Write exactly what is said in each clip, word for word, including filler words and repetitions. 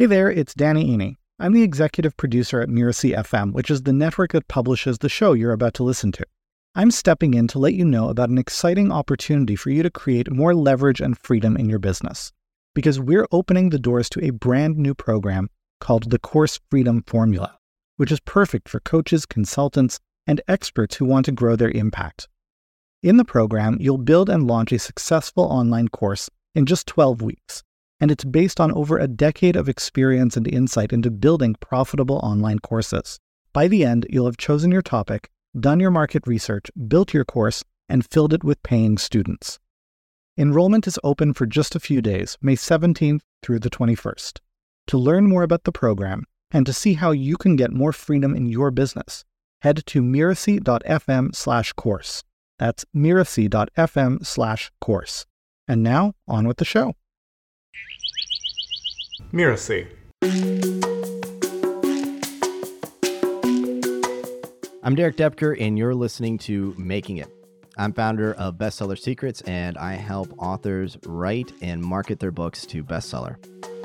Hey there, it's Danny Iny. I'm the executive producer at Mirasee F M, which is the network that publishes the show you're about to listen to. I'm stepping in to let you know about an exciting opportunity for you to create more leverage and freedom in your business. Because we're opening the doors to a brand new program called the Course Freedom Formula, which is perfect for coaches, consultants, and experts who want to grow their impact. In the program, you'll build and launch a successful online course in just twelve weeks. And it's based on over a decade of experience and insight into building profitable online courses. By the end, you'll have chosen your topic, done your market research, built your course, and filled it with paying students. Enrollment is open for just a few days, May seventeenth through the twenty-first. To learn more about the program and to see how you can get more freedom in your business, head to mirasee.fm slash course. That's mirasee.fm slash course. And now, on with the show. Mirasee. I'm Derek Depker, and you're listening to Making It. I'm founder of Bestseller Secrets, and I help authors write and market their books to bestseller.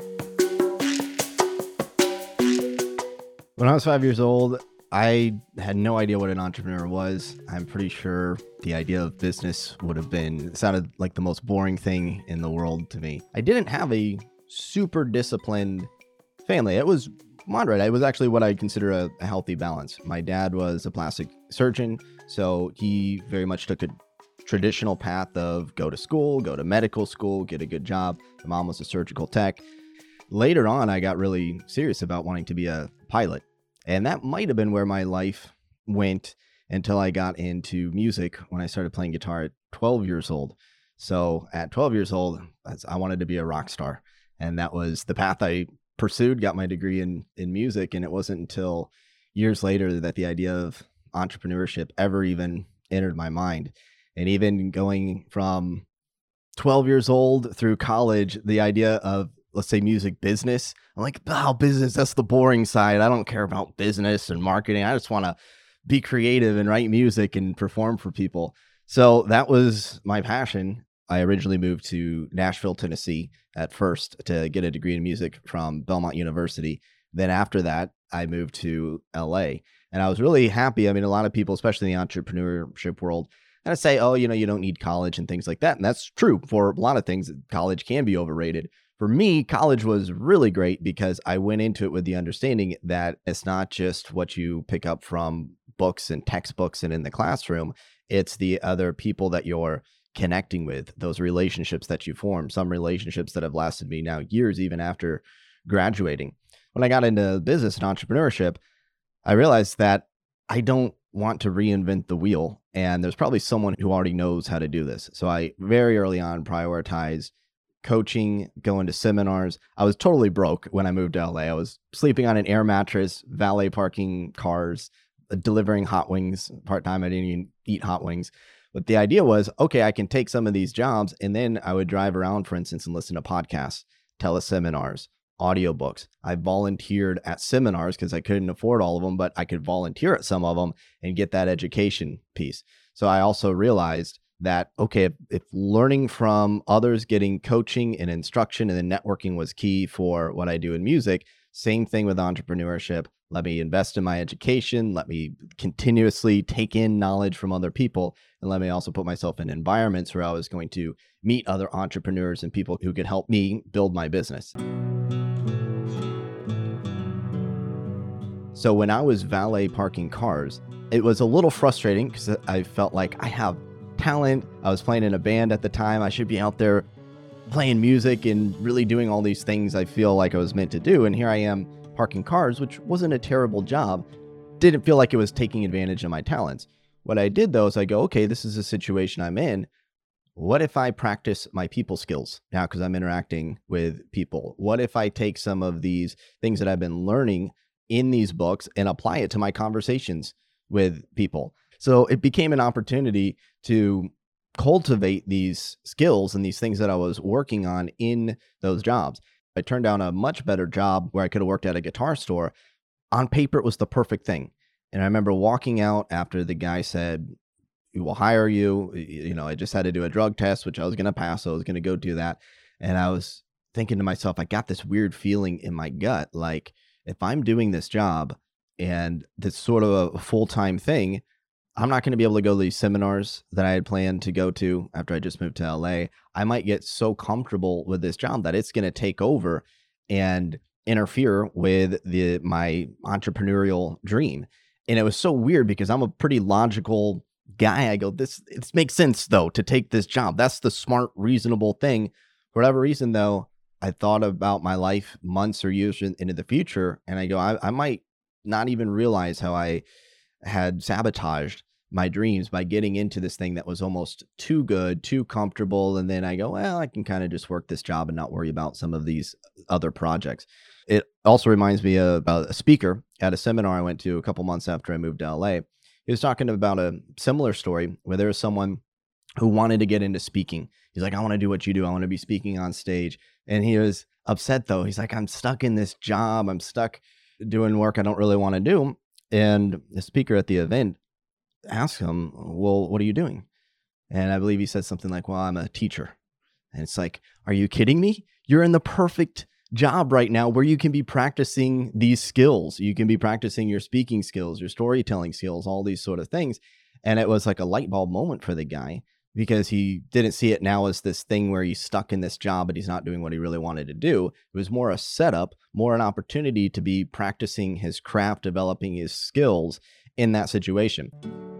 When I was five years old, I had no idea what an entrepreneur was. I'm pretty sure the idea of business would have been, it sounded like the most boring thing in the world to me. I didn't have a super disciplined family. It was moderate. It was actually what I consider a, a healthy balance. My dad was a plastic surgeon, so he very much took a traditional path of go to school, go to medical school, get a good job. My mom was a surgical tech. Later on, I got really serious about wanting to be a pilot. And that might have been where my life went until I got into music when I started playing guitar at twelve years old. So at twelve years old, I wanted to be a rock star. And that was the path I pursued, got my degree in, in music. And it wasn't until years later that the idea of entrepreneurship ever even entered my mind. And even going from twelve years old through college, the idea of, let's say, music business, I'm like, oh, business, that's the boring side. I don't care about business and marketing. I just want to be creative and write music and perform for people. So that was my passion. I originally moved to Nashville, Tennessee at first to get a degree in music from Belmont University. Then after that, I moved to L A. And I was really happy. I mean, a lot of people, especially in the entrepreneurship world, kind of say, oh, you know, you don't need college and things like that. And that's true for a lot of things. College can be overrated. For me, college was really great because I went into it with the understanding that it's not just what you pick up from books and textbooks and in the classroom. It's the other people that you're connecting with, those relationships that you form, some relationships that have lasted me now years, even after graduating. When I got into business and entrepreneurship, I realized that I don't want to reinvent the wheel. And there's probably someone who already knows how to do this. So I very early on prioritized coaching, going to seminars. I was totally broke when I moved to L A. I was sleeping on an air mattress, valet parking cars, delivering hot wings part-time. I didn't even eat hot wings. But the idea was, okay, I can take some of these jobs and then I would drive around, for instance, and listen to podcasts, teleseminars, audiobooks. I volunteered at seminars because I couldn't afford all of them, but I could volunteer at some of them and get that education piece. So I also realized that, okay, if, if learning from others, getting coaching and instruction and then networking was key for what I do in music, same thing with entrepreneurship. Let me invest in my education. Let me continuously take in knowledge from other people. And let me also put myself in environments where I was going to meet other entrepreneurs and people who could help me build my business. So when I was valet parking cars, it was a little frustrating because I felt like I have talent. I was playing in a band at the time. I should be out there playing music and really doing all these things I feel like I was meant to do. And here I am parking cars, which wasn't a terrible job. Didn't feel like it was taking advantage of my talents. What I did though is I go, okay, this is a situation I'm in. What if I practice my people skills now because I'm interacting with people? What if I take some of these things that I've been learning in these books and apply it to my conversations with people? So it became an opportunity to cultivate these skills and these things that I was working on in those jobs. I turned down a much better job where I could have worked at a guitar store. On paper, it was the perfect thing. And I remember walking out after the guy said, we will hire you. You know, I just had to do a drug test, which I was going to pass. So I was going to go do that. And I was thinking to myself, I got this weird feeling in my gut. Like if I'm doing this job and this sort of a full-time thing, I'm not going to be able to go to these seminars that I had planned to go to after I just moved to L A. I might get so comfortable with this job that it's going to take over and interfere with the my entrepreneurial dream. And it was so weird because I'm a pretty logical guy. I go, this it makes sense though to take this job. That's the smart, reasonable thing. For whatever reason though, I thought about my life months or years in, into the future, and I go, I, I might not even realize how I had sabotaged my dreams by getting into this thing that was almost too good, too comfortable. And then I go, well, I can kind of just work this job and not worry about some of these other projects. It also reminds me of about a speaker at a seminar I went to a couple months after I moved to L A. He was talking about a similar story where there was someone who wanted to get into speaking. He's like, I want to do what you do. I want to be speaking on stage. And he was upset though. He's like, I'm stuck in this job. I'm stuck doing work I don't really want to do. And the speaker at the event asked him, well, what are you doing? And I believe he said something like, well, I'm a teacher. And it's like, are you kidding me? You're in the perfect job right now where you can be practicing these skills. You can be practicing your speaking skills, your storytelling skills, all these sort of things. And it was like a light bulb moment for the guy because he didn't see it now as this thing where he's stuck in this job, but he's not doing what he really wanted to do. It was more a setup, more an opportunity to be practicing his craft, developing his skills in that situation.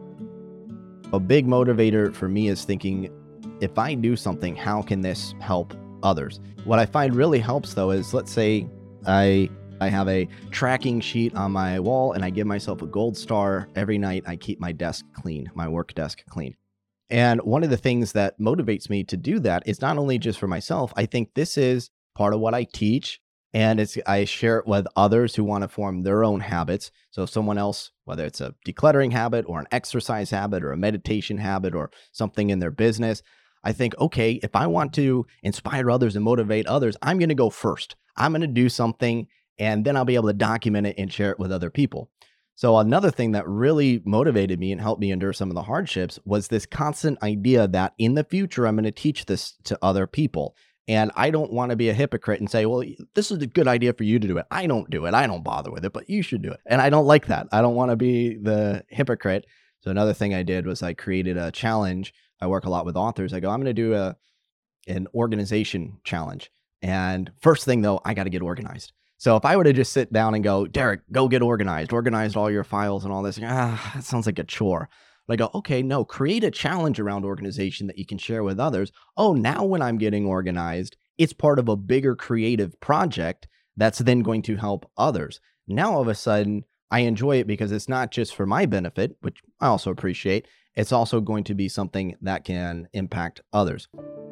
A big motivator for me is thinking, if I do something, how can this help others? What I find really helps though is, let's say I I have a tracking sheet on my wall and I give myself a gold star every night. I keep my desk clean, my work desk clean. And one of the things that motivates me to do that is not only just for myself. I think this is part of what I teach, and it's I share it with others who want to form their own habits. So if someone else, whether it's a decluttering habit or an exercise habit or a meditation habit or something in their business, I think, okay, if I want to inspire others and motivate others, I'm going to go first. I'm going to do something, and then I'll be able to document it and share it with other people. So another thing that really motivated me and helped me endure some of the hardships was this constant idea that in the future, I'm going to teach this to other people. And I don't want to be a hypocrite and say, well, this is a good idea for you to do it. I don't do it. I don't bother with it, but you should do it. And I don't like that. I don't want to be the hypocrite. So another thing I did was I created a challenge. I work a lot with authors. I go, I'm going to do a an organization challenge. And first thing though, I got to get organized. So if I were to just sit down and go, Derek, go get organized, organized all your files and all this, ah, that sounds like a chore. But I go, okay, no, create a challenge around organization that you can share with others. Oh, now when I'm getting organized, it's part of a bigger creative project that's then going to help others. Now, all of a sudden, I enjoy it because it's not just for my benefit, which I also appreciate. It's also going to be something that can impact others.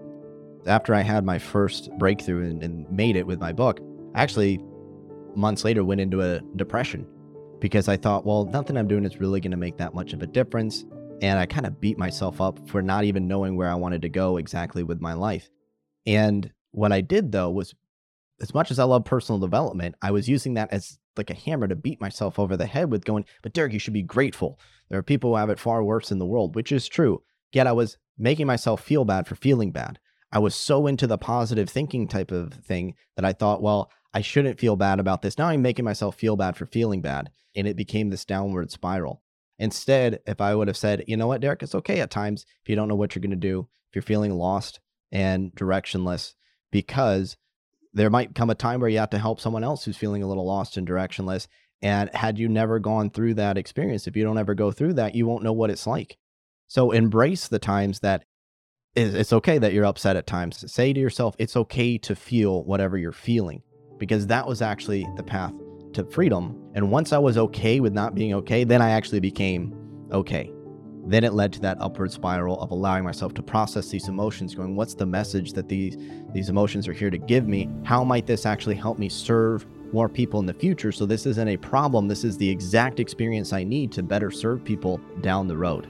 After I had my first breakthrough and, and made it with my book, actually, months later went into a depression because I thought, well, nothing I'm doing is really going to make that much of a difference. And I kind of beat myself up for not even knowing where I wanted to go exactly with my life. And what I did though was, as much as I love personal development, I was using that as like a hammer to beat myself over the head with going, but Derek, you should be grateful. There are people who have it far worse in the world, which is true. Yet I was making myself feel bad for feeling bad. I was so into the positive thinking type of thing that I thought, well, I shouldn't feel bad about this. Now I'm making myself feel bad for feeling bad. And it became this downward spiral. Instead, if I would have said, you know what, Derek, it's okay at times if you don't know what you're going to do, if you're feeling lost and directionless, because there might come a time where you have to help someone else who's feeling a little lost and directionless. And had you never gone through that experience, if you don't ever go through that, you won't know what it's like. So embrace the times that it's okay that you're upset at times. Say to yourself, it's okay to feel whatever you're feeling, because that was actually the path to freedom. And once I was okay with not being okay, then I actually became okay. Then it led to that upward spiral of allowing myself to process these emotions, going, what's the message that these, these emotions are here to give me? How might this actually help me serve more people in the future? So this isn't a problem. This is the exact experience I need to better serve people down the road.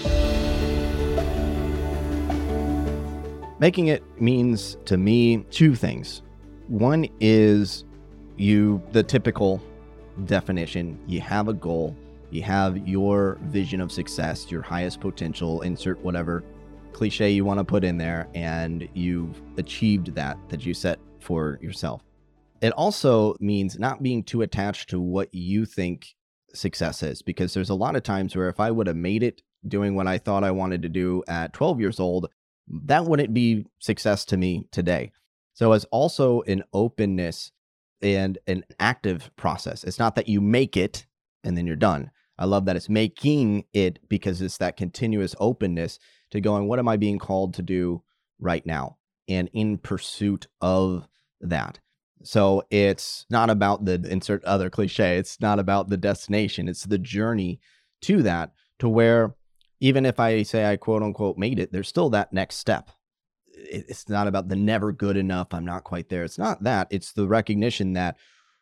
Making it means to me two things. One is you, the typical definition, you have a goal, you have your vision of success, your highest potential, insert whatever cliche you want to put in there, and you've achieved that, that you set for yourself. It also means not being too attached to what you think success is, because there's a lot of times where if I would have made it doing what I thought I wanted to do at twelve years old, that wouldn't be success to me today. So it's also an openness and an active process. It's not that you make it and then you're done. I love that it's making it, because it's that continuous openness to going, what am I being called to do right now? And in pursuit of that. So it's not about the insert other cliche. It's not about the destination. It's the journey to that, to where even if I say I quote unquote made it, there's still that next step. It's not about the never good enough. I'm not quite there. It's not that. It's the recognition that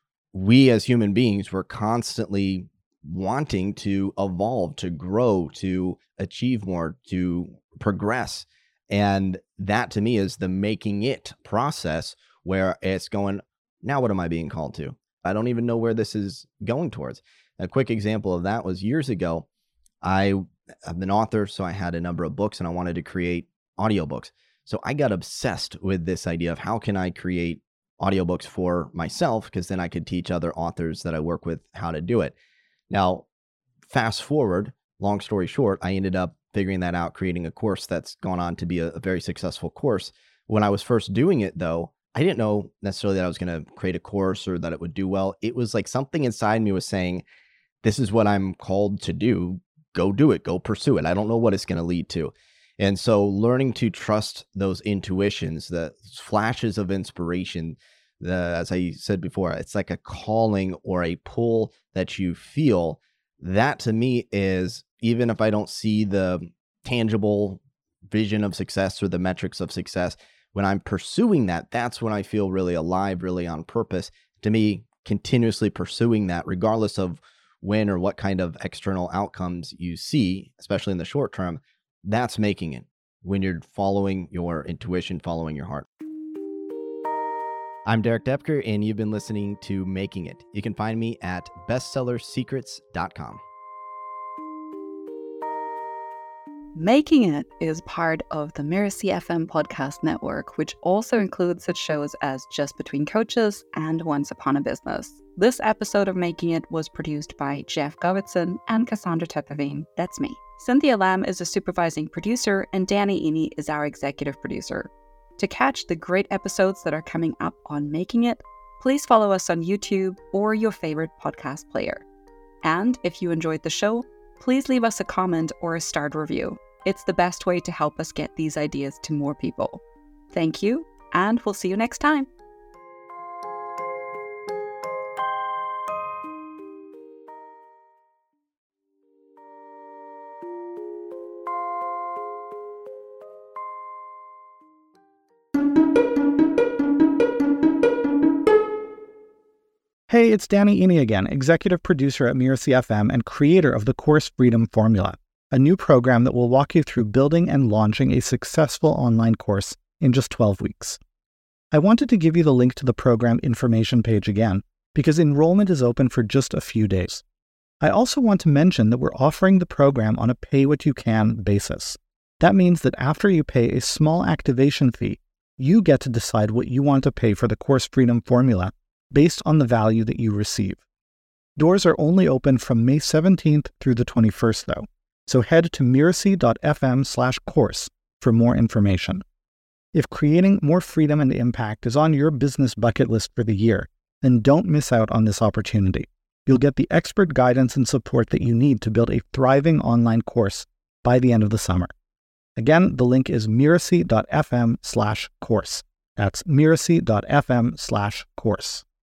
we as human beings, we're constantly wanting to evolve, to grow, to achieve more, to progress. And that to me is the making it process, where it's going, now what am I being called to? I don't even know where this is going towards. A quick example of that was years ago. I am an author, so I had a number of books and I wanted to create audiobooks. So I got obsessed with this idea of how can I create audiobooks for myself, because then I could teach other authors that I work with how to do it. Now, fast forward, long story short, I ended up figuring that out, creating a course that's gone on to be a, a very successful course. When I was first doing it, though, I didn't know necessarily that I was going to create a course or that it would do well. It was like something inside me was saying, this is what I'm called to do. Go do it. Go pursue it. I don't know what it's going to lead to. And so learning to trust those intuitions, the flashes of inspiration, the, as I said before, it's like a calling or a pull that you feel. That to me is, even if I don't see the tangible vision of success or the metrics of success, when I'm pursuing that, that's when I feel really alive, really on purpose. To me, continuously pursuing that, regardless of when or what kind of external outcomes you see, especially in the short term, that's making it, when you're following your intuition, following your heart. I'm Derek Depker, and you've been listening to Making It. You can find me at bestseller secrets dot com. Making It is part of the Mirasee F M podcast network, which also includes such shows as Just Between Coaches and Once Upon a Business. This episode of Making It was produced by Jeff Govetson and Cassandra Tepavine. That's me. Cynthia Lamb is a supervising producer, and Danny Iny is our executive producer. To catch the great episodes that are coming up on Making It, please follow us on YouTube or your favorite podcast player. And if you enjoyed the show, please leave us a comment or a starred review. It's the best way to help us get these ideas to more people. Thank you, and we'll see you next time. Hey, it's Danny Iny again, executive producer at Mirasee F M and creator of the Course Freedom Formula, a new program that will walk you through building and launching a successful online course in just twelve weeks. I wanted to give you the link to the program information page again, because enrollment is open for just a few days. I also want to mention that we're offering the program on a pay-what-you-can basis. That means that after you pay a small activation fee, you get to decide what you want to pay for the Course Freedom Formula based on the value that you receive. Doors are only open from May seventeenth through the twenty-first, though, so head to mirasee dot f m slash course for more information. If creating more freedom and impact is on your business bucket list for the year, then don't miss out on this opportunity. You'll get the expert guidance and support that you need to build a thriving online course by the end of the summer. Again, the link is mirasee dot f m slash course. That's mirasee dot f m slash course.